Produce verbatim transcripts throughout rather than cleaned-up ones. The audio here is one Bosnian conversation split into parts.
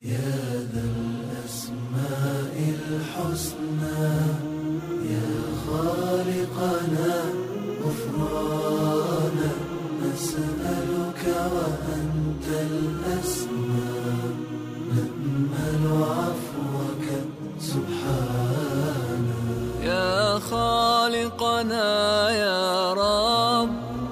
يا ذا الأسماء الحسنى يا خالقنا غفرانا نسألك وأنت الأسمى نأمل عفوك سبحانا يا خالقنا يا رب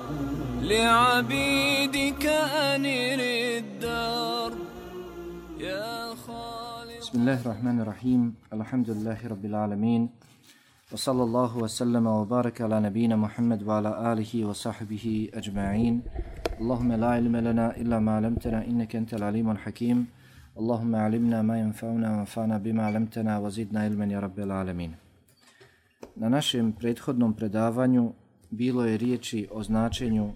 لعبيدك أنر الدار يا خالق. بسم الله الرحمن الرحيم. الحمد لله رب العالمين وصلى الله وسلم وبارك على نبينا محمد وعلى آله وصحبه أجمعين. اللهم لا علم لنا إلا ما علمتنا إنك أنت العليم الحكيم. اللهم علمنا ما ينفعنا وانفعنا بما علمتنا وزدنا علما يا رب العالمين. Na našem prethodnom predavanju bilo je riječi o značenju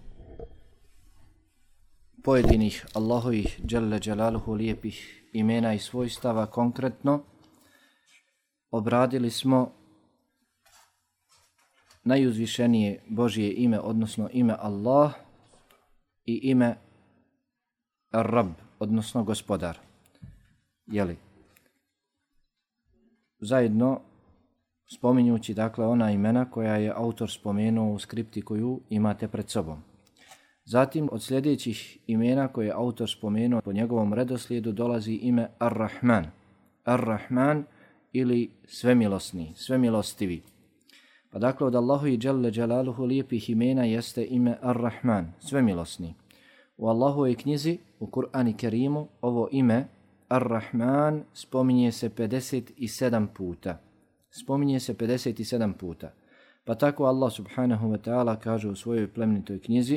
pojedinih Allahovih dželle dželaluhu lijepih imena i svojstava. Konkretno obradili smo najuzvišenije Božje ime, odnosno ime Allah i ime Ar-Rab, odnosno gospodar. Jeli? Zajedno spominjući dakle ona imena koja je autor spomenuo u skripti koju imate pred sobom. Zatim od sljedećih imena koje je autor spomenuo po njegovom redoslijedu dolazi ime Ar-Rahman. Ar-Rahman ili svemilosni, svemilostivi. Pa dakle od Allahu i dželle dželaluhu lijepih imena jeste ime Ar-Rahman, svemilosni. U Allahovoj knjizi, u Kur'anu Kerimu, ovo ime Ar-Rahman spominje se pedeset sedam puta. Spominje se pedeset sedam puta. Pa tako Allah subhanahu wa ta'ala kaže u svojoj plemenitoj knjizi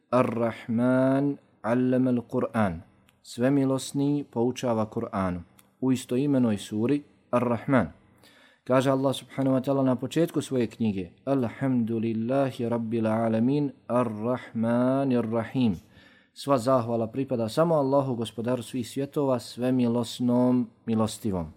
Ar-Rahman allama al-Qur'an. Svemilosni poučava Kur'anu. U istoimenoj suri Ar-Rahman. Kaže Allah subhanahu wa ta'ala na početku svoje knjige Alhamdulillahi rabbil alamin Ar-Rahmanir Rahim. Sva zahvala pripada samo Allahu, gospodaru svih svjetova, svemilosnom, milostivom.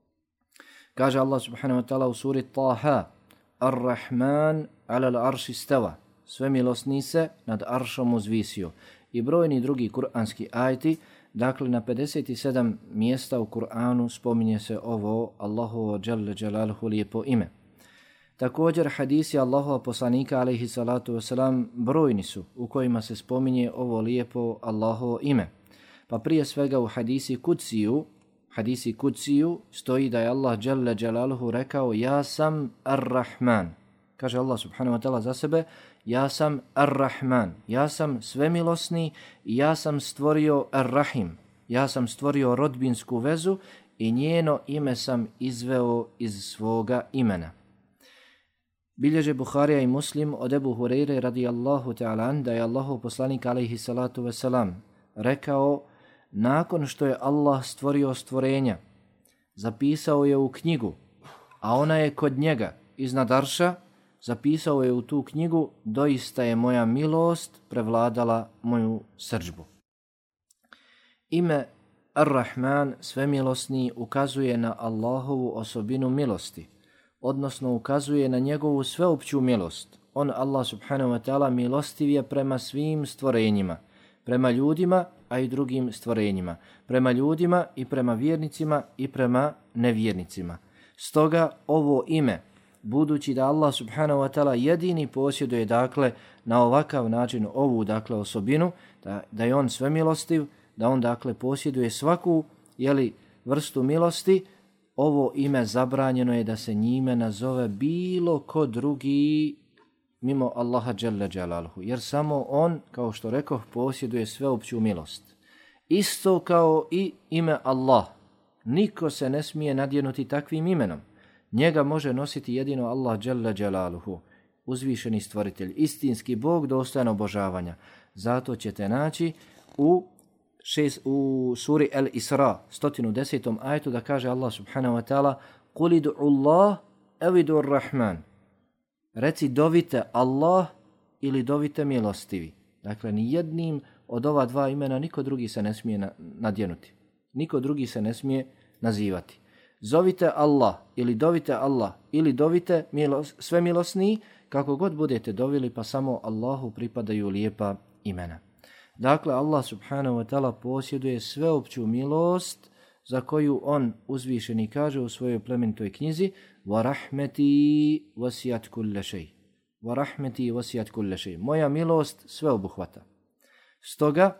Kaže Allah subhanahu wa ta'ala u suri Taha Ar-Rahman ala al-arši stava. Svemilosni se nad aršom uzvisio. I brojni drugi kuranski ajeti, dakle na pedeset sedam mjesta u Kur'anu spominje se ovo Allahovo dželle dželaluhu lijepo ime. Također hadisi Allahova poslanika alejhi salatu vesselam brojni su u kojima se spominje ovo lijepo Allahovo ime. Pa prije svega u hadisi Kudsiju, hadisi Kudsiju stoji da je Allah dželle dželaluhu rekao ja sam Ar-Rahman. Kaže Allah subhanahu wa ta'ala za sebe ja sam Ar-Rahman, ja sam svemilosni i ja sam stvorio Ar-Rahim. Ja sam stvorio rodbinsku vezu i njeno ime sam izveo iz svoga imena. Bilježe Buharija i Muslim od Ebu Hureyre radijallahu ta'ala an da je Allahov poslanik alejhi salatu vesselam rekao nakon što je Allah stvorio stvorenja, zapisao je u knjigu, a ona je kod njega iznad arša, zapisao je u tu knjigu doista je moja milost prevladala moju srdžbu. Ime Ar-Rahman, svemilosni, ukazuje na Allahovu osobinu milosti, odnosno ukazuje na njegovu sveopću milost. On, Allah subhanahu wa ta'ala, milostiv je prema svim stvorenjima, prema ljudima, a i drugim stvorenjima, prema ljudima i prema vjernicima i prema nevjernicima. Stoga ovo ime, budući da Allah subhanahu wa ta'ala jedini posjeduje dakle na ovakav način ovu dakle osobinu, da, da je on svemilostiv, da on dakle posjeduje svaku jeli, vrstu milosti, ovo ime zabranjeno je da se njime nazove bilo ko drugi mimo Allaha dželle dželaluhu, jer samo on, kao što rekoh, posjeduje sveopću milost. Isto kao i ime Allah. Niko se ne smije nadjenuti takvim imenom. Njega može nositi jedino Allah dželle dželaluhu, uzvišeni stvoritelj, istinski Bog dostojan obožavanja. Zato ćete naći u, šest, u suri El-Isra, sto desetom ajetu da kaže Allah subhanahu wa ta'ala Qul idu'u Allah ev idu'u Rahman. Reci dovite Allah ili dovite milostivi. Dakle, ni jednim od ova dva imena niko drugi se ne smije nadjenuti. Niko drugi se ne smije nazivati. Zovite Allah ili dovite Allah ili dovite milos, sve milosni, kako god budete dovili, pa samo Allahu pripadaju lijepa imena. Dakle, Allah subhanahu wa ta'ala posjeduje sveopću milost za koju on uzvišeni kaže u svojoj plemenitoj knjizi وَرَحْمَتِي وَسِيَتْ كُلَّ شَيْءٍ وَرَحْمَتِي وَسِيَتْ كُلَّ شَيْءٍ Moja milost sve obuhvata. Stoga,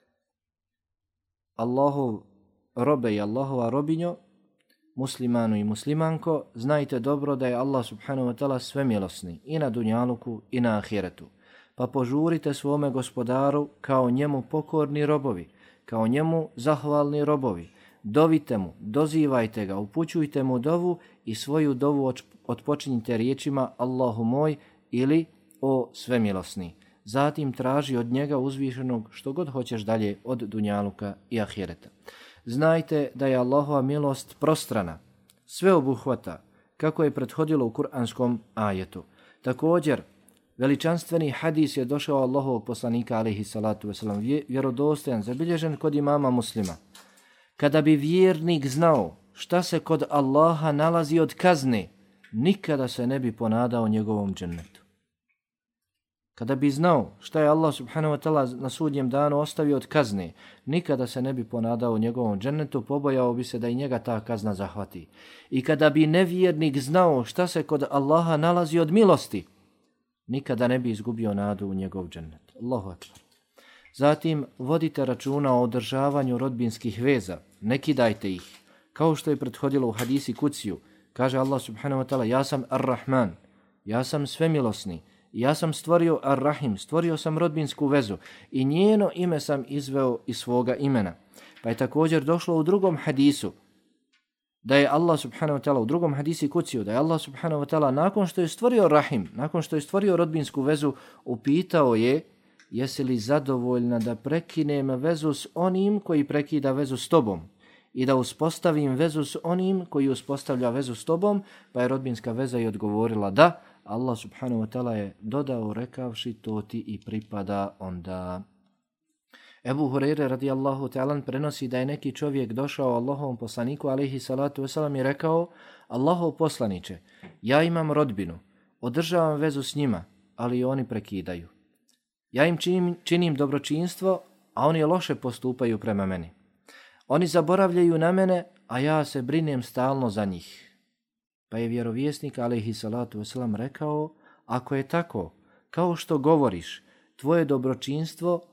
Allahov robe i Allahova robinjo, muslimanu i muslimanko, znajte dobro da je Allah subhanahu wa ta'ala svemilosni i na dunjaluku i na ahiretu. Pa požurite svome gospodaru kao njemu pokorni robovi, kao njemu zahvalni robovi. Dovite mu, dozivajte ga, upućujte mu dovu i svoju dovu otpočinjite riječima Allahu moj ili o svemilosni. Zatim traži od njega uzvišenog što god hoćeš dalje od dunjaluka i ahireta. Znajte da je Allahova milost prostrana, sve obuhvata, kako je prethodilo u kuranskom ajetu. Također, veličanstveni hadis je došao Allahovog poslanika alejhi salatu vesselam, vjerodostojan, zabilježen kod imama Muslima. Kada bi vjernik znao šta se kod Allaha nalazi od kazne, nikada se ne bi ponadao njegovom džennetu. Kada bi znao šta je Allah subhanahu wa ta'ala na sudnjem danu ostavio od kazne, nikada se ne bi ponadao njegovom džennetu, pobojao bi se da i njega ta kazna zahvati. I kada bi nevjernik znao šta se kod Allaha nalazi od milosti, nikada ne bi izgubio nadu u njegov džennet. Allahu akbar. Zatim, vodite računa o održavanju rodbinskih veza, ne kidajte ih. Kao što je prethodilo u hadisi Kuciju, kaže Allah subhanahu wa ta'ala, ja sam Ar-Rahman, ja sam svemilosni, ja sam stvorio Ar-Rahim, stvorio sam rodbinsku vezu i njeno ime sam izveo iz svoga imena. Pa je također došlo u drugom hadisu, da je Allah subhanahu wa ta'ala u drugom hadisi Kuciju, da je Allah subhanahu wa ta'ala nakon što je stvorio Rahim, nakon što je stvorio rodbinsku vezu, upitao je, jesi li zadovoljna da prekinem vezu s onim koji prekida vezu s tobom i da uspostavim vezu s onim koji uspostavlja vezu s tobom, pa je rodbinska veza i odgovorila da. Allah subhanahu wa ta'ala je dodao rekavši, to ti i pripada onda. Ebu Hureyre radijallahu ta'ala prenosi da je neki čovjek došao Allahovom poslaniku alejhi salatu vesselam i rekao, Allahov poslaniče, ja imam rodbinu, održavam vezu s njima, ali oni prekidaju. Ja im činim, činim dobročinstvo, a oni loše postupaju prema meni. Oni zaboravljaju na mene, a ja se brinem stalno za njih. Pa je vjerovjesnik alejhi salatu vesselam rekao, ako je tako, kao što govoriš, tvoje dobročinstvo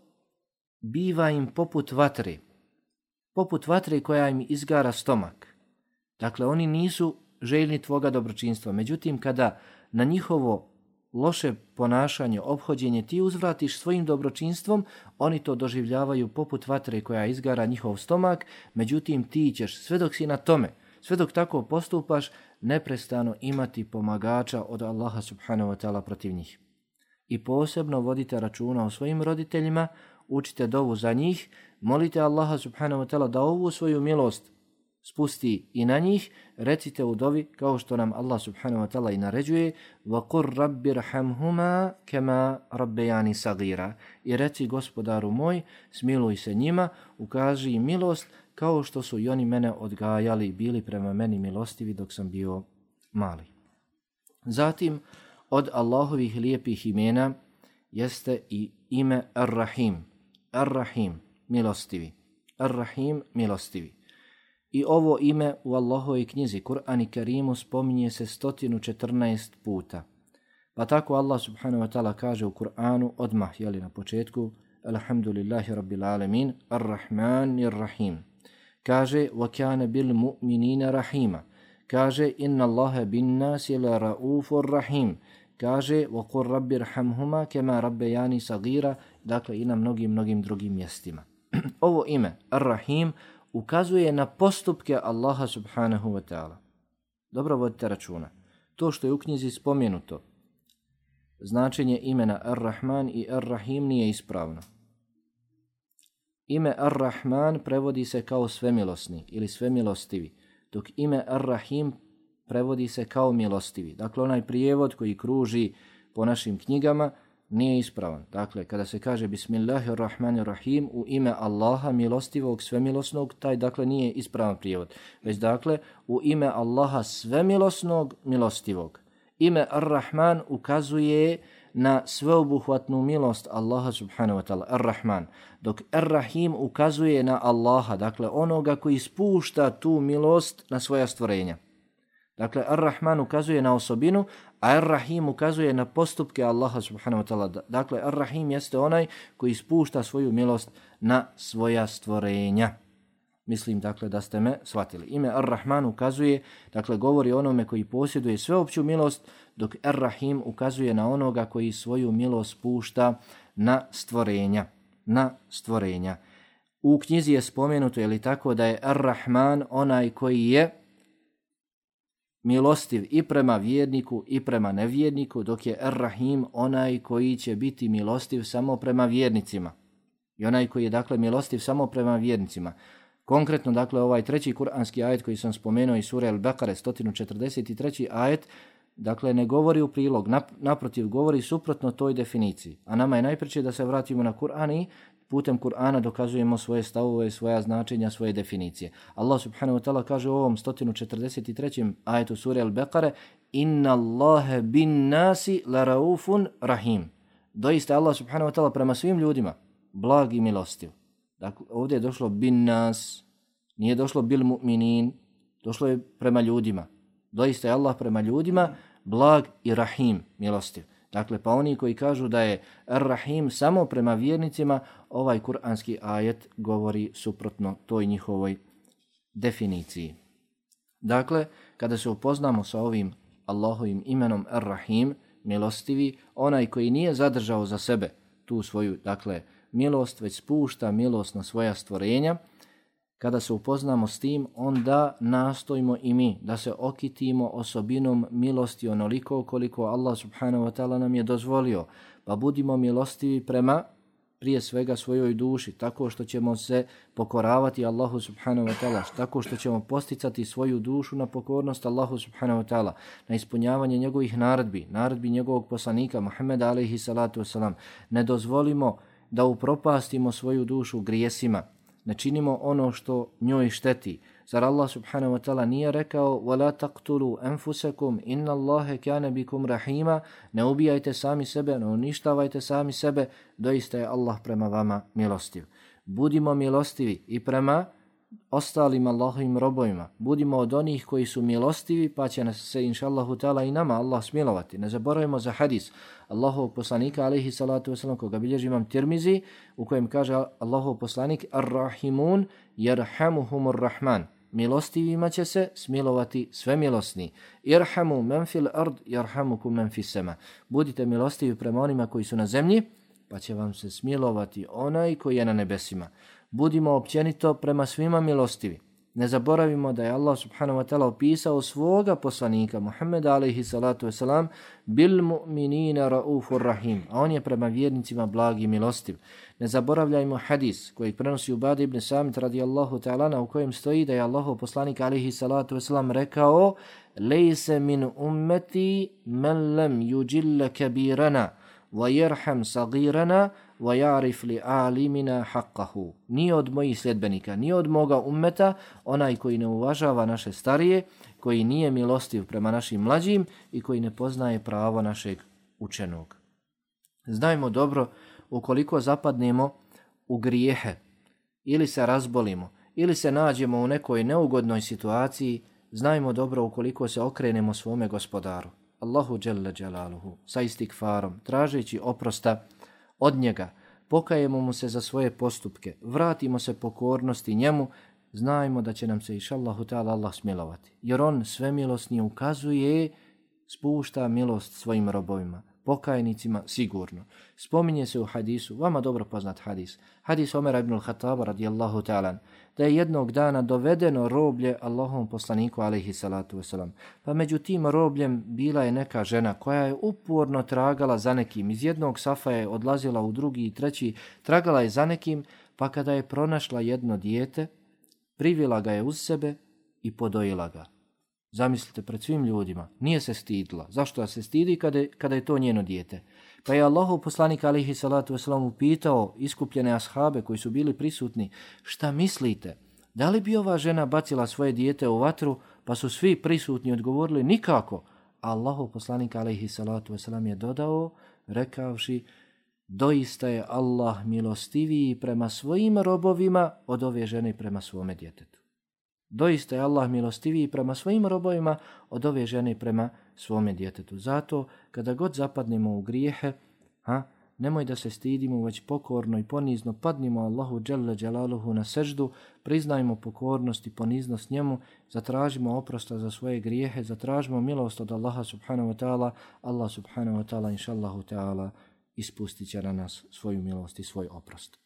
biva im poput vatre, poput vatre koja im izgara stomak. Dakle, oni nisu željni tvoga dobročinstva. Međutim, kada na njihovo loše ponašanje, ophođenje ti uzvratiš svojim dobročinstvom, oni to doživljavaju poput vatre koja izgara njihov stomak, međutim ti ćeš, sve dok si na tome, sve dok tako postupaš, neprestano imati pomagača od Allaha subhanahu wa ta'ala protiv njih. I posebno vodite računa o svojim roditeljima, učite dovu za njih, molite Allaha subhanahu wa ta'ala da ovu svoju milost spusti i na njih, recite u dovi kao što nam Allah subhanahu wa ta'ala i naređuje وَقُرْ رَبِّ رَحَمْهُمَا كَمَا رَبَّيَانِ صَغِيرًا i reci gospodaru moj, smiluj se njima, ukaži im milost kao što su i oni mene odgajali i bili prema meni milostivi dok sam bio mali. Zatim, od Allahovih lijepih imena jeste i ime Ar-Rahim. Ar-Rahim, milostivi. Ar-Rahim, milostivi. I ovo ime u Allahovoj knjizi Kur'an i Kerimu spominje se sto četrnaest puta. Pa tako Allah subhanahu wa ta'ala kaže u Kur'anu odmah, jeli na početku, Alhamdulillahi rabbil alamin, Ar-Rahman ir-Rahim. Kaže, وَكَانَ بِالْمُؤْمِنِينَ رَحِيمًا. Kaže, inna Allahe bin nasi la raufur rahim. Kaže, وَقُرْ رَبِّ رَحَمْهُمَا كَمَا رَبَّيَانِ صَغِيرًا. Dakle, i na mnogim, mnogim drugim mjestima. Ovo ime, Ar-Rahim, ukazuje na postupke Allaha subhanahu wa ta'ala. Dobro vodite računa. To što je u knjizi spomenuto, značenje imena Ar-Rahman i Ar-Rahim nije ispravno. Ime Ar-Rahman prevodi se kao svemilosni ili svemilostivi, dok ime Ar-Rahim prevodi se kao milostivi. Dakle, onaj prijevod koji kruži po našim knjigama nije ispravan. Dakle, kada se kaže Bismillahirrahmanirrahim u ime Allaha milostivog, svemilosnog, taj dakle nije ispravan prijevod. Već dakle u ime Allaha svemilosnog, milostivog. Ime Ar-Rahman ukazuje na sveobuhvatnu milost Allaha subhanahu wa ta'ala, Ar-Rahman, dok Ar-Rahim ukazuje na Allaha, dakle onoga koji spušta tu milost na svoja stvorenja. Dakle, Ar-Rahman ukazuje na osobinu, a Ar-Rahim ukazuje na postupke Allaha subhanahu wa ta'ala. Dakle, Ar-Rahim jeste onaj koji spušta svoju milost na svoja stvorenja. Mislim, dakle, da ste me shvatili. Ime Ar-Rahman ukazuje, dakle, govori onome koji posjeduje sveopću milost, dok Ar-Rahim ukazuje na onoga koji svoju milost spušta na stvorenja. Na stvorenja. U knjizi je spomenuto, je li tako, da je Ar-Rahman onaj koji je milostiv i prema vjerniku i prema nevjerniku, dok je Ar-Rahim onaj koji će biti milostiv samo prema vjernicima. I onaj koji je, dakle, milostiv samo prema vjernicima. Konkretno, dakle, ovaj treći kuranski ajet koji sam spomenuo iz sure Al-Bekare, sto četrdeset treći ajet, dakle, ne govori u prilog, naprotiv, govori suprotno toj definiciji. A nama je najpreče da se vratimo na Kur'an i putem Kur'ana dokazujemo svoje stavove, svoja značenja, svoje definicije. Allah subhanahu wa ta'ala kaže u ovom sto četrdeset trećem ajetu sure Al-Bekare: Inna Allahe bin nasi la raufun rahim. Doista Allah subhanahu wa ta'ala prema svim ljudima blag i milostiv. Dakle, ovdje je došlo bin nas, nije došlo bil mu'minin, došlo je prema ljudima. Doista je Allah prema ljudima blag i rahim, milostiv. Dakle, pa oni koji kažu da je Ar-Rahim samo prema vjernicima, ovaj kuranski ajet govori suprotno toj njihovoj definiciji. Dakle, kada se upoznamo sa ovim Allahovim imenom Ar-Rahim, milostivi, onaj koji nije zadržao za sebe tu svoju, dakle, milost, već spušta milost na svoja stvorenja, kada se upoznamo s tim, onda nastojimo i mi da se okitimo osobinom milosti onoliko koliko Allah subhanahu wa ta'ala nam je dozvolio. Pa budimo milostivi prema prije svega svojoj duši, tako što ćemo se pokoravati Allahu subhanahu wa ta'ala, tako što ćemo posticati svoju dušu na pokornost Allahu subhanahu wa ta'ala, na ispunjavanje njegovih naredbi, naredbi njegovog poslanika Muhammeda alejhi salatu wasalam. Ne dozvolimo da upropastimo svoju dušu grijesima, ne činimo ono što njoj šteti. Zar Allah subhanahu wa ta'ala nije rekao وَلَا تَقْتُلُوا أَنفُسَكُمْ إِنَّ اللَّهَ كَانَ بِكُمْ رَحِيمًا? Ne ubijajte sami sebe, ne uništavajte sami sebe, doista je Allah prema vama milostiv. Budimo milostivi i prema ostalim Allahovim robovima. Budimo od onih koji su milostivi, pa će nas se inšallahu ta'ala i nama Allah smilovati. Ne zaboravimo za hadis Allahovog poslanika alejhi salatu wasalam, koga bilježi imam Tirmizi, u kojem kaže Allahov poslanik: Ar-Rahimun yarhamuhumur Rahman. Milostivima će se smilovati sve milosni. Irhamu men fil ard yarhamukum men fis sama. Budite milostivi prema onima koji su na zemlji, pa će vam se smilovati onaj koji je na nebesima. Budimo općenito prema svima milostivi. Ne zaboravimo da je Allah subhanahu wa ta'ala opisao svoga poslanika Muhammeda alejhi salatu wasalam bil mu'minina raufur rahim, a on je prema vjernicima blag i milostiv. Ne zaboravljajmo hadis koji prenosi Ubada ibn Samit radijallahu ta'ala, u kojem stoji da je Allahov poslanik alejhi salatu wasalam rekao: lejse min ummeti men lem yuđille kabirana wa yerham sagirana wa yarif li alimina haqqahu. Nije od mojih sljedbenika, nije od moga ummeta onaj koji ne uvažava naše starije, koji nije milostiv prema našim mlađim i koji ne poznaje pravo našeg učenog. Znajmo dobro, ukoliko zapadnemo u grijehe, ili se razbolimo, ili se nađemo u nekoj neugodnoj situaciji, znajmo dobro ukoliko se okrenemo svome gospodaru, Allahu dželle dželaluhu, sa istikfarom, tražeći oprosta od njega, pokajemo mu se za svoje postupke, vratimo se pokornosti njemu, znajmo da će nam se inšallahu ta'ala Allah smilovati. Jer on svemilosni ukazuje, spušta milost svojim robovima, pokajnicima sigurno. Spominje se u hadisu, vama dobro poznat hadis, hadis Omera ibn al-Khattaba radijallahu ta'ala, da je jednog dana dovedeno roblje Allahovom poslaniku alejhi salatu wasalam. Pa među tim robljem bila je neka žena koja je uporno tragala za nekim. Iz jednog safa je odlazila u drugi i treći, tragala je za nekim, pa kada je pronašla jedno dijete, privila ga je uz sebe i podojila ga. Zamislite, pred svim ljudima, nije se stidila. Zašto se stidi kada je, kada je to njeno dijete? Pa je Allahov poslanik alejhi salatu wasalam upitao iskupljene ashabe koji su bili prisutni: šta mislite, da li bi ova žena bacila svoje dijete u vatru? Pa su svi prisutni odgovorili: nikako. Allahov poslanik alejhi salatu wasalam je dodao: rekavši: doista je Allah milostiviji prema svojim robovima od ove žene prema svome djetetu. Doista je Allah milostiviji prema svojim robovima od ove žene prema svome djetetu. Zato kada god zapadnemo u grijehe, ha, nemoj da se stidimo, već pokorno i ponizno padnimo Allahu dželle dželaluhu na seždu, priznajmo pokornost i poniznost njemu, zatražimo oprosta za svoje grijehe, zatražimo milost od Allaha subhanahu wa ta'ala. Allah subhanahu wa ta'ala inšallahu ta'ala ispustit će na nas svoju milost i svoj oprost.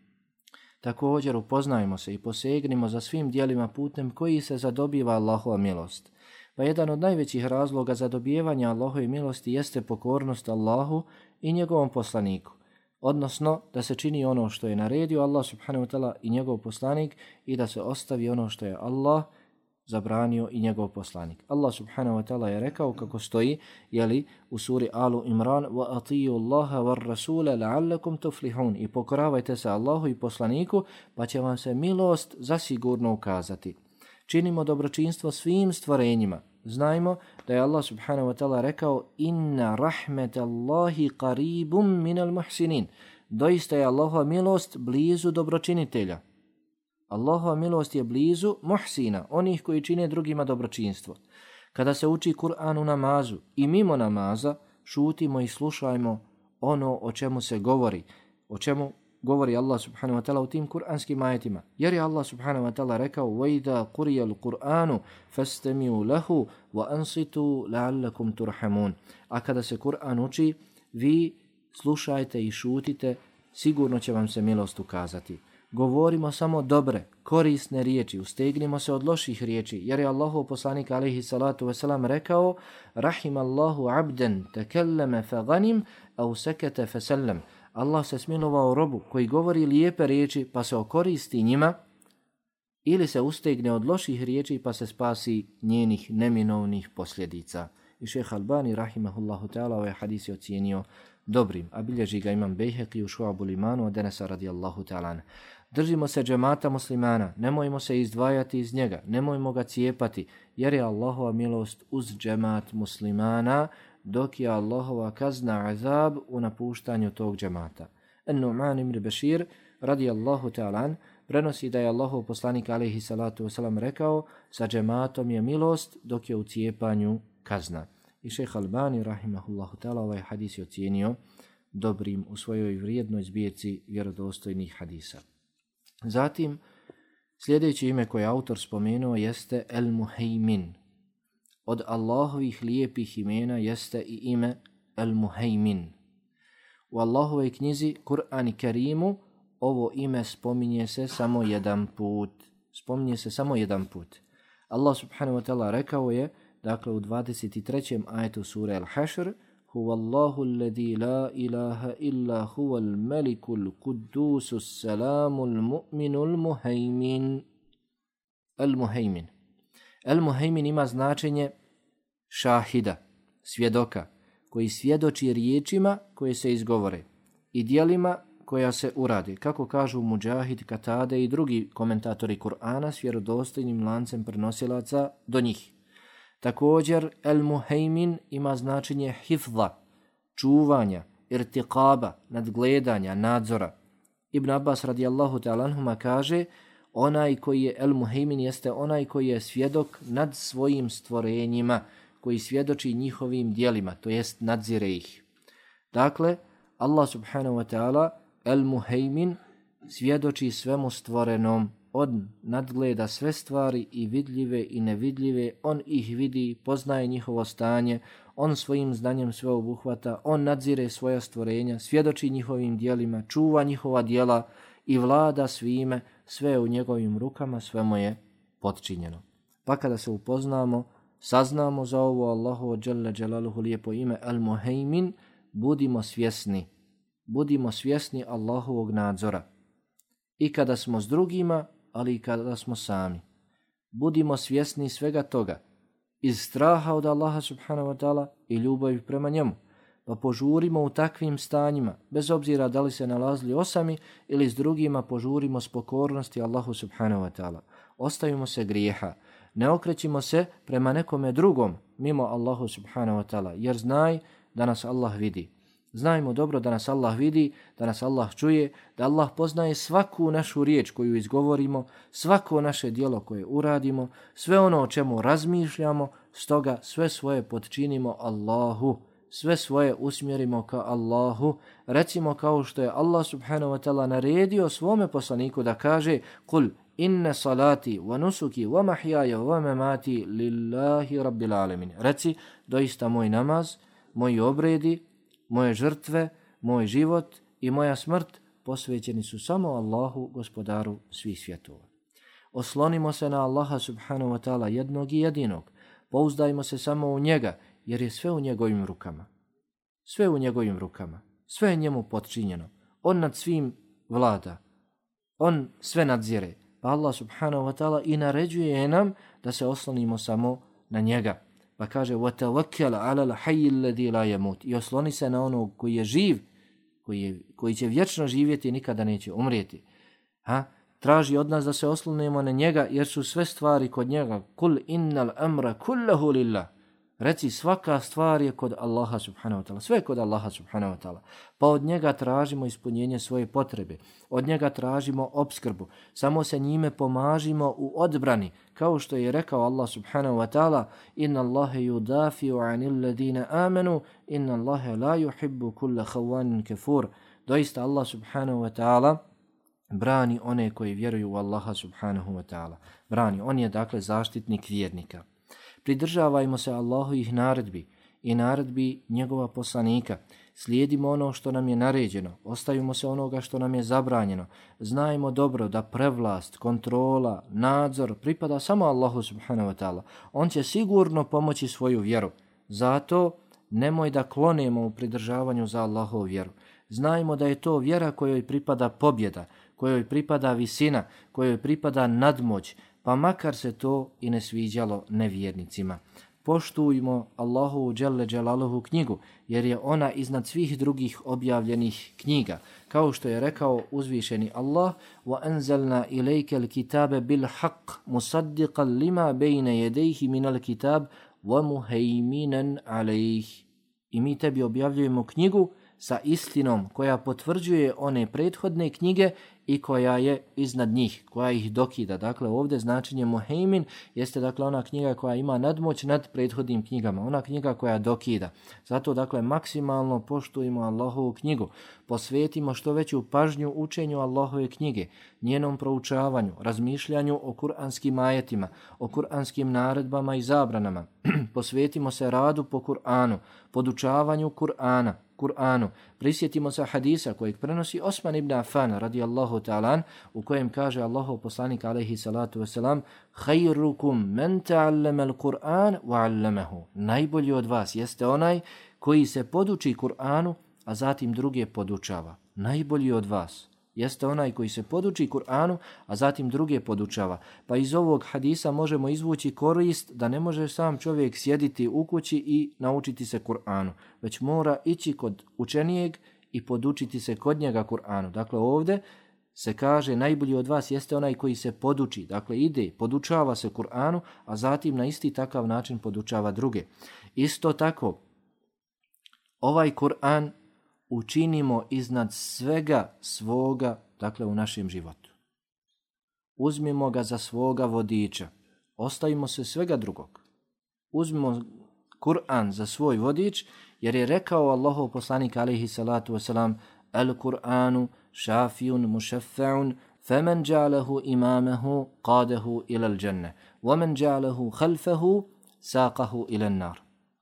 Također upoznajmo se i posegnimo za svim dijelima putem koji se zadobiva Allahova milost. Pa jedan od najvećih razloga za dobijevanje Allahove milosti jeste pokornost Allahu i njegovom poslaniku. Odnosno da se čini ono što je naredio Allah subhanahu wa ta'ala i njegov poslanik i da se ostavi ono što je Allah zabranio i njegov poslanik. Allah subhanahu wa ta'ala je rekao kako stoji, jeli, u suri Alu Imran: wa atiju Allaha war rasula la'allakum tuflihun, i pokoravajte se Allahu i poslaniku pa će vam se milost zasigurno ukazati. Činimo dobročinstvo svim stvorenjima. Znajmo da je Allah subhanahu wa ta'ala rekao: inna rahmetallahi qaribum minal muhsinin. Doista je Allahova milost blizu dobročinitelja. Allahova milost je blizu muhsina, onih koji čine drugima dobročinstvo. Kada se uči Kur'an u namazu i mimo namaza, šutimo i slušajmo ono o čemu se govori, o čemu govori Allah subhanahu wa ta'ala u tim kur'anskim ajetima. Jer je Allah subhanahu wa ta'ala rekao: وَإِذَا قُرِيَ الْقُرْآنُ فَاسْتَمِعُوا لَهُ وَأَنصِتُوا لَعَلَّكُمْ تُرْحَمُونَ. A kada se Kur'an uči, vi slušajte i šutite, sigurno će vam se milost ukazati. Govorimo samo dobre, korisne riječi, ustegnimo se od loših riječi, jer je Allahov poslanik alejhi salatu vesselam rekao: rahimallahu abden tekelleme fe ganim au sekete fe sellem. Allah se smilovao robu koji govori lijepe riječi pa se okoristi njima, ili se ustegne od loših riječi pa se spasi njenih neminovnih posljedica. I šejh Albani rahimahullahu ta'ala ovaj hadis je ocijenio dobrim, a bilježi ga imam Bejheqi u Šu'abul Imanu od Enesa radijallahu ta'ala. Držimo se džemata muslimana, nemojmo se izdvajati iz njega, nemojmo ga cijepati, jer je Allahova milost uz džemat muslimana, dok je Allahova kazna azab u napuštanju tog džemata. En-Nu'man ibn Bešir radijallahu ta'ala prenosi da je Allahov poslanik alejhi salatu wasalam rekao: sa džematom je milost, dok je u cijepanju kazna. I šejh Albani rahimahullahu ta'ala ovaj hadis je ocijenio dobrim u svojoj vrijednoj zbirci vjerodostojnih hadisa. Zatim, sljedeće ime koje autor spomenuo jeste El-Muhejmin. Od Allahovih lijepih imena jeste i ime El-Muhejmin. U Allahovoj knjizi Kur'an i Kerimu ovo ime spominje se samo jedan put. Spominje se samo jedan put. Allah subhanahu wa ta'ala rekao je, dakle u dvadeset trećem ajetu sure Al-Hašr: Huvallahu alladhi la ilaha illa huval malikul kuddusus salamul mu'minul muhejmin. El-Muhejmin. El-Muhejmin ima značenje šahida, svjedoka, koji svjedoči riječima koje se izgovore i djelima koja se uradi, kako kažu Mudžahid, Katade i drugi komentatori Kur'ana s vjerodostojnim lancem prenosilaca do njih. Također, El-Muhejmin ima značenje hifza, čuvanja, irtiqaba, nadgledanja, nadzora. Ibn Abbas radijallahu ta'ala anhuma kaže: onaj koji je El-Muhejmin jeste onaj koji je svjedok nad svojim stvorenjima, koji svjedoči njihovim djelima, to jest nadzire ih. Dakle, Allah subhanahu wa ta'ala El-Muhejmin svjedoči svemu stvorenom, on nadgleda sve stvari i vidljive i nevidljive, on ih vidi, poznaje njihovo stanje, on svojim znanjem sve obuhvata, on nadzire svoja stvorenja, svjedoči njihovim djelima, čuva njihova djela i vlada svime, sve je u njegovim rukama, sve mu je potčinjeno. Pa kada se upoznamo, saznamo za ovo Allahovo dželle dželaluhu lijepo ime El-Muhejmin, budimo svjesni, budimo svjesni Allahovog nadzora. I kada smo s drugima, ali i kada smo sami. Budimo svjesni svega toga, iz straha od Allaha subhanahu wa ta'ala i ljubavi prema njemu. Pa požurimo u takvim stanjima, bez obzira da li se nalazili osami ili s drugima, požurimo s pokornosti Allahu subhanahu wa ta'ala. Ostavimo se grijeha, ne okrećimo se prema nekome drugom mimo Allahu subhanahu wa ta'ala, jer znaj da nas Allah vidi. Znajmo dobro da nas Allah vidi, da nas Allah čuje, da Allah poznaje svaku našu riječ koju izgovorimo, svako naše djelo koje uradimo, sve ono o čemu razmišljamo, stoga sve svoje potčinimo Allahu, sve svoje usmjerimo ka Allahu. Recimo kao što je Allah subhanahu wa ta'ala naredio svome poslaniku da kaže Kul inne salati wa nusuki wa mahjaja wa mamati lillahi rabbil alamin. Reci, doista moj namaz, moji obredi, moje žrtve, moj život i moja smrt posvećeni su samo Allahu, gospodaru svih svjetova. Oslonimo se na Allaha subhanahu wa ta'ala jednog i jedinog. Pouzdajmo se samo u njega, jer je sve u njegovim rukama. Sve u njegovim rukama. Sve je njemu potčinjeno. On nad svim vlada. On sve nadzire. Pa Allah subhanahu wa ta'ala i naređuje nam da se oslonimo samo na njega. Pa kaže وَتَوَكَّلَ عَلَى الْحَيِّ الَّذِي لَا يَمُوتِ. I osloni se na onog koji je živ, koji, je, koji će vječno živjeti i nikada neće umrijeti. Ha? Traži od nas da se oslonimo na njega jer su sve stvari kod njega. Kul innal amra kullahu lillah. Reci, svaka stvar je kod Allaha subhanahu wa ta'ala. Sve je kod Allaha subhanahu wa ta'ala. Pa od njega tražimo ispunjenje svoje potrebe. Od njega tražimo opskrbu. Samo se njime pomažimo u odbrani. Kao što je rekao Allah subhanahu wa ta'ala Inna Allahe yudafiu anil ladina amanu Inna Allahe la yuhibbu kulla khawanin kefur. Doista Allah subhanahu wa ta'ala brani one koji vjeruju u Allaha subhanahu wa ta'ala. Brani. On je dakle zaštitnik vjernika. Pridržavajmo se Allahovih naredbi i naredbi njegova poslanika. Slijedimo ono što nam je naređeno. Ostavimo se onoga što nam je zabranjeno. Znajmo dobro da prevlast, kontrola, nadzor pripada samo Allahu subhanahu wa ta'ala. On će sigurno pomoći svoju vjeru. Zato nemoj da klonemo u pridržavanju za Allahovu vjeru. Znajmo da je to vjera kojoj pripada pobjeda, kojoj pripada visina, kojoj pripada nadmoć, pa makar se to i ne sviđalo nevjernicima. Poštujmo Allahovu dželle dželaluhu knjigu, jer je ona iznad svih drugih objavljenih knjiga. Kao što je rekao uzvišeni Allah, وَأَنْزَلْنَا إِلَيْكَ الْكِتَابَ بِالْحَقِّ مُصَدِّقًا لِمَا بَيْنَ يَدَيْهِ مِنَ الْكِتَابِ وَمُهَيْمِنًا عَلَيْهِ. I mi tebi objavljujemo knjigu sa istinom koja potvrđuje one prethodne knjige i koja je iznad njih, koja ih dokida. Dakle, ovdje značenje muhejmin jeste dakle ona knjiga koja ima nadmoć nad prethodnim knjigama, ona knjiga koja dokida. Zato dakle maksimalno poštujemo Allahovu knjigu, posvetimo što veću pažnju učenju Allahove knjige, njenom proučavanju, razmišljanju o kuranskim ajetima, o kuranskim naredbama i zabranama. Posvetimo se radu po Kur'anu, podučavanju Kur'ana, Kur'anu. Prisjetimo se hadisa kojeg prenosi Osman ibn Affan radijallahu ta'ala, u kojem kaže Allahov poslanik alejhi salatu vesselam: "Khayrukum man ta'allama al-Qur'an wa 'allamahu." Najbolji od vas jeste onaj koji se poduči Kur'anu, a zatim druge podučava. Najbolji od vas jeste onaj koji se poduči Kur'anu, a zatim druge podučava. Pa iz ovog hadisa možemo izvući korist da ne može sam čovjek sjediti u kući i naučiti se Kur'anu, već mora ići kod učenijeg i podučiti se kod njega Kur'anu. Dakle, ovdje se kaže najbolji od vas jeste onaj koji se poduči. Dakle, ide, podučava se Kur'anu, a zatim na isti takav način podučava druge. Isto tako, ovaj Kur'an učinimo iznad svega svoga, dakle u našem životu. Uzmimo ga za svoga vodiča. Ostavimo se svega drugog. Uzmimo Kur'an za svoj vodič, jer je rekao Allahov poslanik alejhi salatu wasalam: "Al-Kur'anu šafijun mušaffa'un, faman ja'alahu imamahu qadahu ila al-jannah, waman ja'alahu khalfahu saqahu ila an-nar."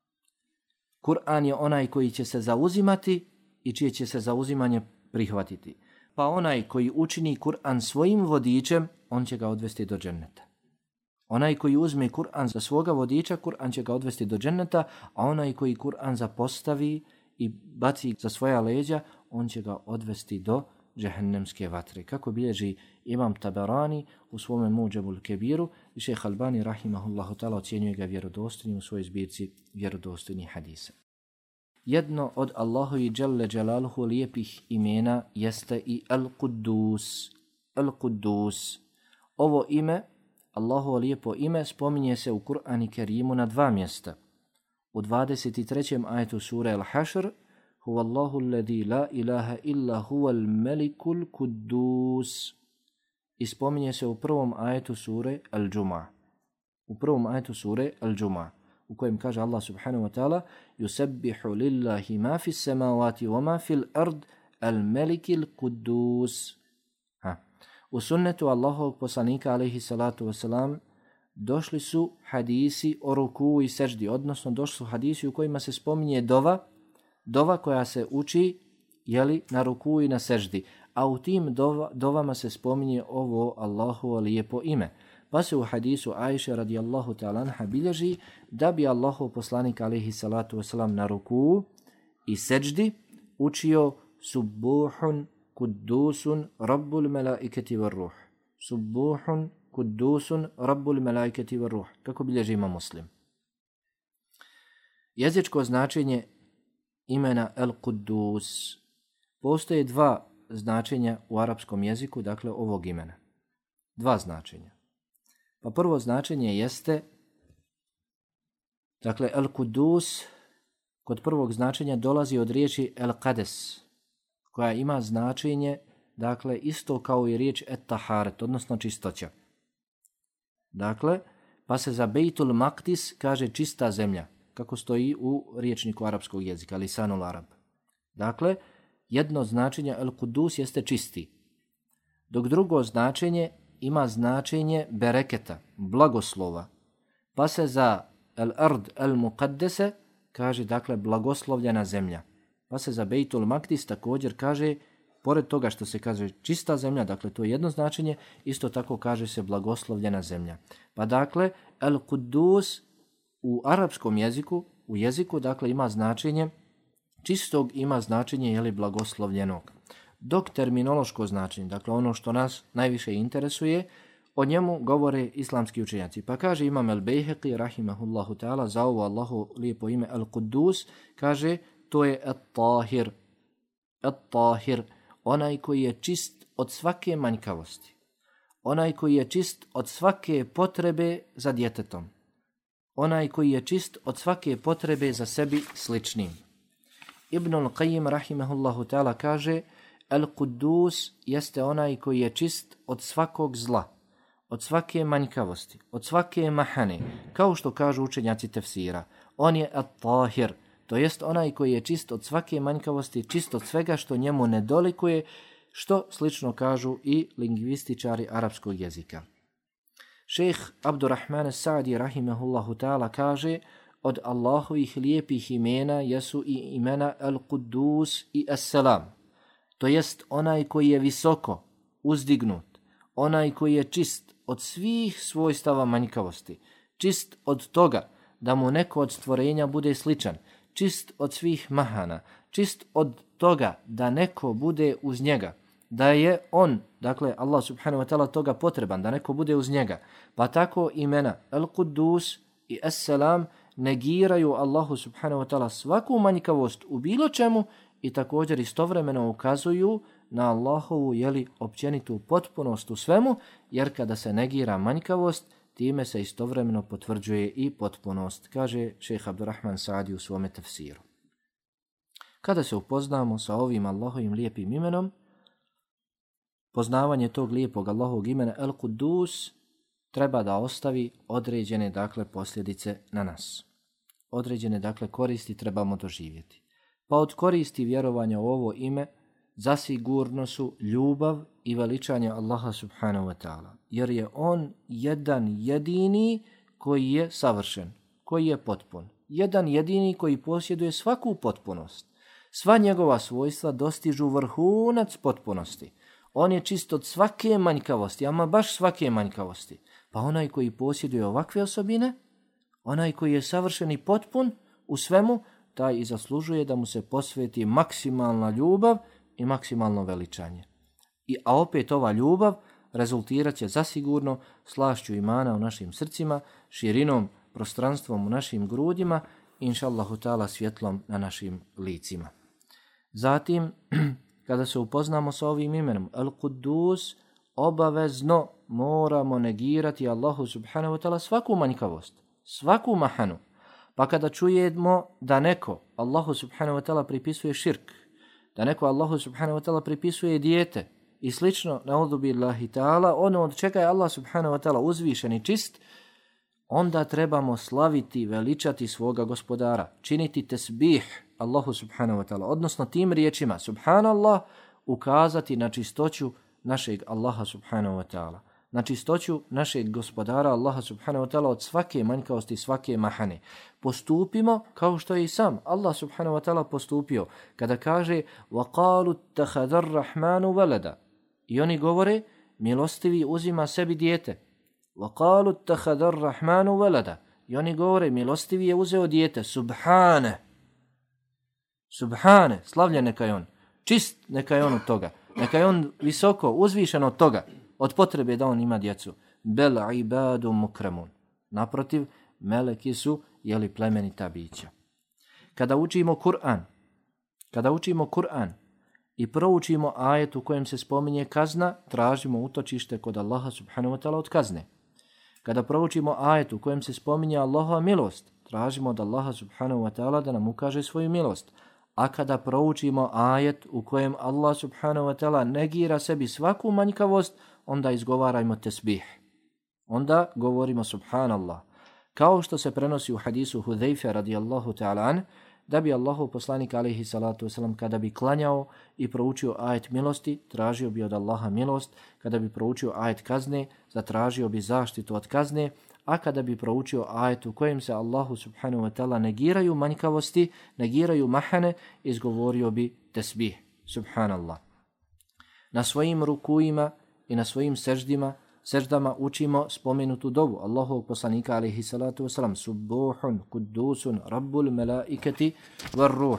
Kur'an je onaj koji će se zauzimati i čije će se zauzimanje prihvatiti. Pa onaj koji učini Kur'an svojim vodičem, on će ga odvesti do dženneta. Onaj koji uzme Kur'an za svoga vodiča, Kur'an će ga odvesti do dženneta, a onaj koji Kur'an zapostavi i baci za svoja leđa, on će ga odvesti do džehennemske vatre. Kako bilježi Imam Tabarani u svome Muđebul Kebiru, i šejh Albani rahimahullahu ta'ala ocjenjuje ga vjerodostojnim u svojoj zbirci vjerodostojnih hadisa. Jedno od Allahovi dželle dželaluhu lijepih imena jeste i Al-Quddus. Al-Quddus. Ovo ime, Allahovo lijepo ime, spominje se u Kur'anu Kerimu na dva mjesta. U dvadeset trećem ajetu sure Al-Hašr: huwa Allahu alladhi la ilaha illa huwa al-malikul kuddus. I spominje se u prvom ajetu sure Al-Džuma. U prvom ajetu sure Al-Džuma, u kojem kaže Allah subhanahu wa ta'ala yusabbihu lillahi ma fi samawati wa ma fil ard al-malikil kuddus. Ha. U sunnetu Allahovog poslanika alejhi salatu wasalam došli su hadisi o ruku i seždi, odnosno došli su hadisi u kojima se spominje dova, dova koja se uči jeli, na ruku i na seždi, a u tim dova, dovama se spominje ovo Allahovo lijepo ime. Pa se u hadisu Ajše radijallahu ta'ala anha bilježi da bi Allahov poslanik alejhi salatu wasalam na ruku i seždi učio Subbuhun kuddusun rabbul melaiketi var ruh. Subbuhun kuddusun rabbul melaiketi var ruh. Kako bilježi Imam Muslim. Jezičko značenje imena El-Kuddus. Postoje dva značenja u arapskom jeziku, dakle ovog imena. Dva značenja. Pa prvo značenje jeste, dakle El-Kuddus kod prvog značenja dolazi od riječi El-Qades, koja ima značenje, dakle, isto kao i riječ Et-Taharet, odnosno čistoća. Dakle, pa se za Bejtul Maqdis kaže čista zemlja, kako stoji u riječniku arapskog jezika, Lisanul Arab. Dakle, jedno značenje El-Kuddus jeste čisti, dok drugo značenje ima značenje bereketa, blagoslova, pa se za El-Ard El-Muqaddese kaže, dakle, blagoslovljena zemlja. Pa se za Bejtul Maqdis također kaže, pored toga što se kaže čista zemlja, dakle to je jedno značenje, isto tako kaže se blagoslovljena zemlja. Pa dakle, El-Kuddus u arapskom jeziku, u jeziku, dakle ima značenje čistog, ima značenje jeli blagoslovljenog. Dok terminološko značenje, dakle ono što nas najviše interesuje, o njemu govore islamski učenjaci. Pa kaže Imam El-Bejheqi, rahimahullahu ta'ala, za ovo Allahu lijepo ime El-Kuddus, kaže to je At-Tahir. At-Tahir, onaj koji je čist od svake manjkavosti. Onaj koji je čist od svake potrebe za djetetom. Onaj koji je čist od svake potrebe za sebi sličnim. Ibnul Qayyim, rahimahullahu ta'ala, kaže El-Kuddus jeste onaj koji je čist od svakog zla, od svake manjkavosti, od svake mahane, kao što kažu učenjaci tefsira. On je At-Tahir, to jest onaj koji je čist od svake manjkavosti, čist od svega što njemu ne dolikuje, što slično kažu i lingvističari arapskog jezika. Šejh Abdurrahman Sa'di, rahimahullahu ta'ala, kaže od Allahovih lijepih imena jesu i imena El-Kuddus i Es-Selam. To jest onaj koji je visoko, uzdignut, onaj koji je čist od svih svojstava manjkavosti, čist od toga da mu neko od stvorenja bude sličan, čist od svih mahana, čist od toga da neko bude uz njega, da je on, dakle Allah subhanahu wa ta'ala, toga potreban, da neko bude uz njega. Pa tako imena El-Kuddus i Es-Selam negiraju Allahu subhanahu wa ta'ala svaku manjkavost u bilo čemu i također istovremeno ukazuju na Allahovu jeli općenitu potpunost u svemu, jer kada se negira manjkavost, time se istovremeno potvrđuje i potpunost, kaže šejh Abdurrahman Sa'di u svome tefsiru. Kada se upoznamo sa ovim Allahovim lijepim imenom, poznavanje tog lijepog Allahovog imena El-Kuddus treba da ostavi određene, dakle, posljedice na nas. Određene, dakle, koristi trebamo doživjeti. Pa od koristi vjerovanja u ovo ime zasigurno su ljubav i veličanje Allaha subhanahu wa ta'ala. Jer je on jedan jedini koji je savršen, koji je potpun. Jedan jedini koji posjeduje svaku potpunost. Sva njegova svojstva dostižu vrhunac potpunosti. On je čist od svake manjkavosti, ama baš svake manjkavosti. Pa onaj koji posjeduje ovakve osobine, onaj koji je savršen i potpun u svemu, taj i zaslužuje da mu se posveti maksimalna ljubav i maksimalno veličanje. I, a opet ova ljubav rezultirat će zasigurno slašću imana u našim srcima, širinom, prostranstvom u našim grudima i inšallahu ta'ala svjetlom na našim licima. Zatim, kada se upoznamo sa ovim imenom El-Kuddus, obavezno moramo negirati Allahu subhanahu wa ta'ala svaku manjkavost, svaku mahanu. Pa kada čujemo da neko Allahu subhanahu wa ta'ala pripisuje širk, da neko Allahu subhanahu wa ta'ala pripisuje dijete i slično, na'udhu billahi ta'ala, ono od čega je Allah subhanahu wa ta'ala uzvišen i čist, onda trebamo slaviti, veličati svoga gospodara, činiti tesbih Allahu subhanahu wa ta'ala, odnosno tim riječima subhanallah, ukazati na čistoću našeg Allaha subhanahu wa ta'ala, na čistoću našeg gospodara Allaha subhanahu wa ta'ala od svake manjkavosti, svake mahane. Postupimo kao što je i sam Allah subhanahu wa ta'ala postupio kada kaže وَقَالُوا اتَّخَذَ الرَّحْمَانُ وَلَدًا, i oni govore milostivi uzima sebi dijete. وَقَالُوا اتَّخَذَ الرَّحْمَانُ وَلَدًا, i oni govore milostivi je uzeo dijete. Subhane, subhane, slavljen neka je on, čist neka je on od toga, neka je on visoko, uzvišen od toga, od potrebe da on ima djecu. Bel ibadu mukramun, naprotiv, meleki su jeli plemenita bića. Kada učimo Kur'an, kada učimo Kur'an i proučimo ajet u kojem se spominje kazna, tražimo utočište kod Allaha subhanahu wa ta'ala od kazne. Kada proučimo ajet u kojem se spominje Allahova milost, tražimo od Allaha subhanahu wa ta'ala da nam ukaže svoju milost. A kada proučimo ajet u kojem Allah subhanahu wa ta'ala negira sebi svaku manjkavost, onda izgovarajmo tesbih. Onda govorimo subhanallah. Kao što se prenosi u hadisu Hudejfe radijallahu ta'ala an, da bi Allahov poslanik alejhi salatu vesselam kada bi klanjao i proučio ajet milosti, tražio bi od Allaha milost, kada bi proučio ajet kazne, zatražio bi zaštitu od kazne, a kada bi proučio ajet u kojem se Allahu subhanahu wa ta'ala negiraju manjkavosti, negiraju mahane, izgovorio bi tesbih, subhanallah. Na svojim rukujima i na svojim seždima, seždama učimo spomenutu dovu Allahovog poslanika alejhi salatu vesselam, subuhun, kudusun, rabbul melaiketi var ruh.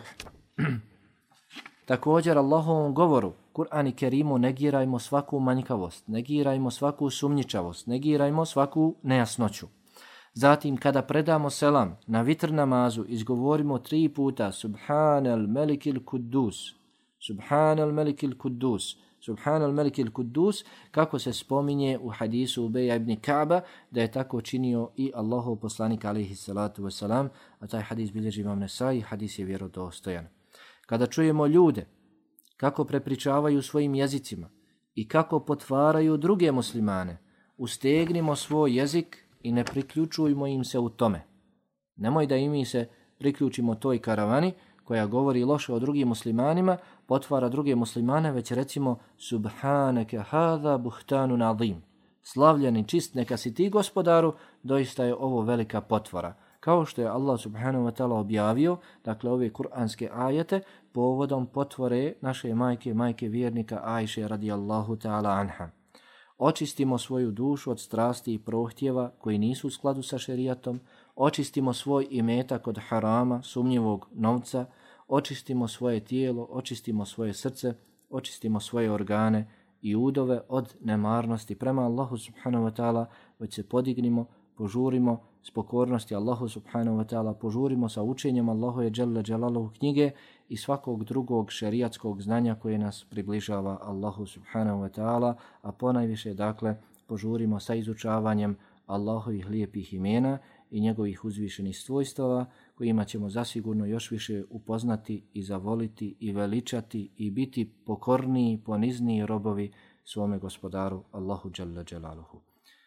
Također Allahovom govoru, Kur'an i Kerimu, negirajmo svaku manjkavost, negirajmo svaku sumnjičavost, negirajmo svaku nejasnoću. Zatim kada predamo selam na vitr namazu, izgovorimo tri puta Subhanal Melikil Kudus, Subhanal Melikil Kudus, Subhanal Melikil Kudus, kako se spominje u hadisu Ubeja ibn Ka'ba, da je tako činio i Allahov poslanik alejhi salatu vesselam, a taj hadis bilježi Imam Nesai, hadis je vjerodostojan. Kada čujemo ljude kako prepričavaju svojim jezicima i kako potvaraju druge muslimane, ustegnimo svoj jezik i ne priključujmo im se u tome. Nemoj da i mi se priključimo toj karavani koja govori loše o drugim muslimanima, potvara druge muslimane, već recimo Subhaneke hada buhtanun azim. Slavljen i čist neka si ti, gospodaru, doista je ovo velika potvora. Kao što je Allah subhanahu wa ta'ala objavio, dakle ove kuranske ajete, povodom potvore naše majke, majke vjernika Ajše radijallahu ta'ala anha. Očistimo svoju dušu od strasti i prohtjeva koji nisu u skladu sa šerijatom, očistimo svoj imetak od harama, sumnjivog novca, očistimo svoje tijelo, očistimo svoje srce, očistimo svoje organe i udove od nemarnosti prema Allahu subhanahu wa ta'ala, već se podignimo, požurimo s pokornosti Allahu subhanahu wa ta'ala, požurimo sa učenjem Allahove dželle dželaluhu knjige i svakog drugog šerijatskog znanja koje nas približava Allahu subhanahu wa ta'ala, a ponajviše dakle požurimo sa izučavanjem Allahovih lijepih imena i njegovih uzvišenih svojstava, kojima ćemo zasigurno još više upoznati i zavoliti i veličati i biti pokorniji, ponizniji robovi svome gospodaru Allahu dželle dželaluhu.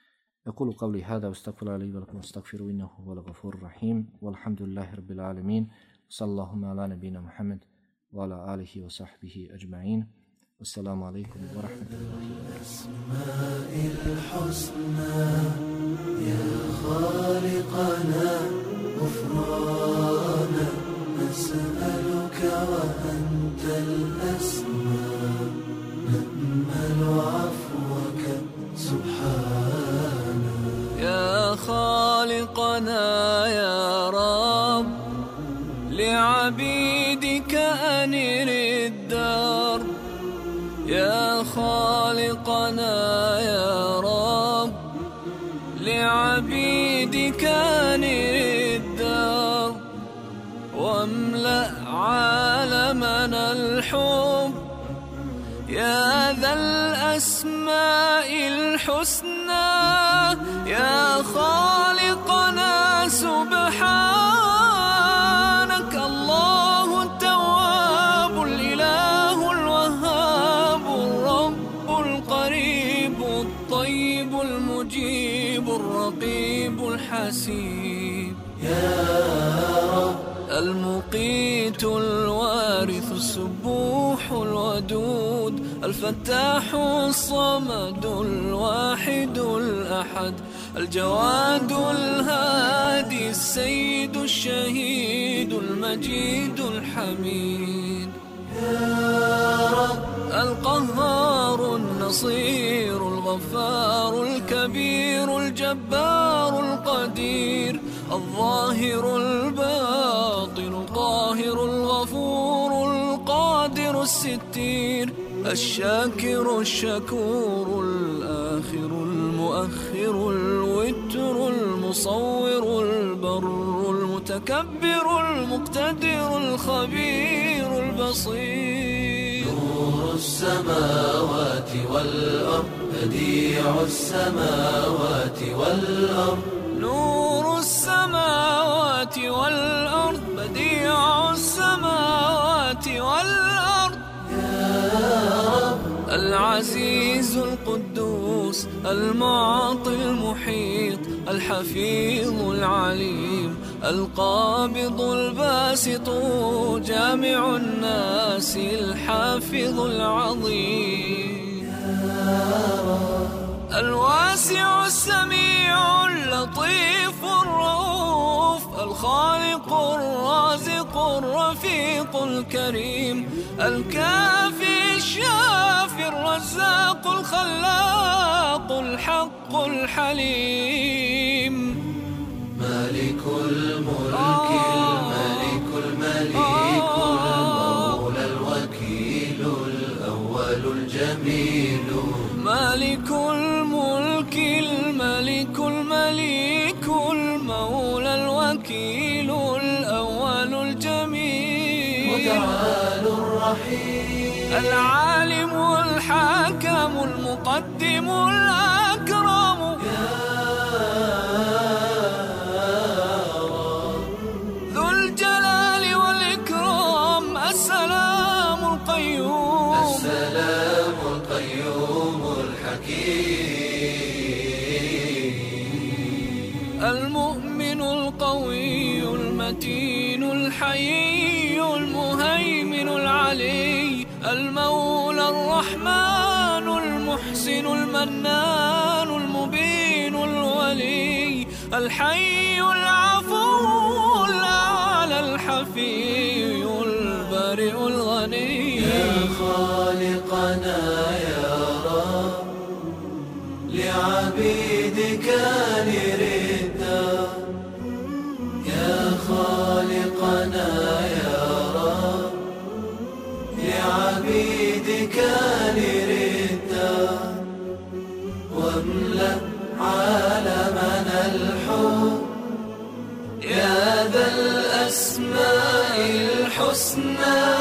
أقول قولي هذا واستغفر الله لي ولكم واستغفروا إنه هو الغفور الرحيم والحمد لله رب العالمين وصلى اللهم على نبينا محمد وعلى آله وصحبه أجمعين والسلام عليكم ورحمة الله الأسماء الحسنى يا خالقنا غفرانا نسألك وأنت الأسماء نأمل عفوك سبحانك يا خالقنا يا رب لعبيدك أنر الدار يا خالقنا يا رب لعبيدك أنر الدار واملأ عالمنا الحب يا ذا الأسماء الحسنى يا خالقنا سبحان حسيب. يا رب المقيت الوارث السبوح الودود الفتاح الصمد الواحد الأحد الجواد الهادي السيد الشهيد المجيد الحميد. يا رب القهار النصير الغفار الكبير الجبار القدير الظاهر الباطن القاهر الغفور القادر الستير الشاكر الشكور الآخر المؤخر الوتر المصور البر المتكبر المقتدر الخبير البصير. نور السماوات والأرض بديع السماوات والأرض. نور السماوات والأرض بديع السماوات والأرض. العزيز القدوس المعطي المحيط الحفيظ العليم القابض الباسط جامع الناس الحافظ العظيم. الواسع السميع اللطيف الرؤوف الخالق الرازق الرفيق الكريم الكافي الشافي الرزاق الخلاق الحق الحليم. مالك الملك الملك المليك المولى الوكيل الأول الجميل. مالك الملك الملك المليك المولى الوكيل الأول الجميل. متعال الرحيم العالم الحاكم المقدم الأكرم. ذو الجلال والإكرام السلام القيوم. السلام القيوم الحكيم. المؤمن القوي المتين الحيي المهيمن العلي المولى الرحمن المحسن المنان المبين الولي الحي العفو الأعلى الحفي البارئ الغني. يا خالقنا يا رب لعبيدك نردا. يا خالقنا يا رب لعبيدك نردا. واملأ عالمنا الحب يا ذا الأسماء الحسنى.